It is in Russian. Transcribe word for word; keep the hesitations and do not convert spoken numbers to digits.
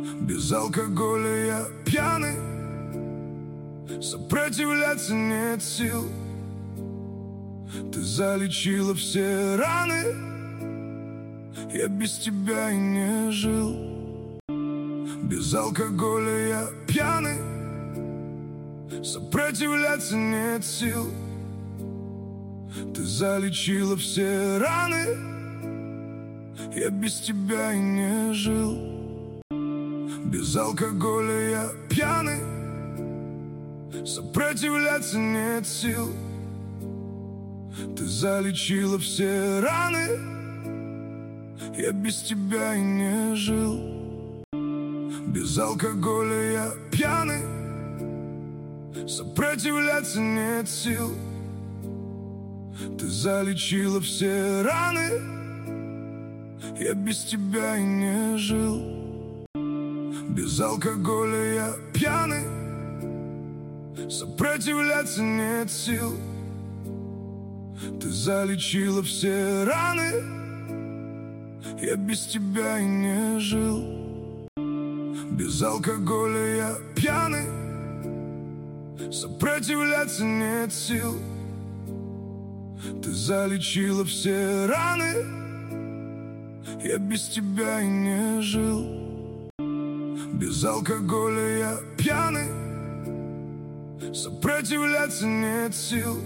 Без алкоголя я пьяный, сопротивляться нет сил. Ты залечила все раны, я без тебя и не жил. Без алкоголя я пьяный, сопротивляться нет сил. Ты залечила все раны, я без тебя и не жил. Без алкоголя я пьяный, сопротивляться нет сил. Ты залечила все раны, я без тебя и не жил. Без алкоголя я пьяный, сопротивляться нет сил. Ты залечила все раны, я без тебя и не жил. Без алкоголя я пьяный, сопротивляться нет сил. Ты залечила все раны, я без тебя и не жил. Без алкоголя я пьяный, сопротивляться нет сил. Ты залечила все раны, я без тебя и не жил. Без алкоголя я пьяный, сопротивляться нет сил.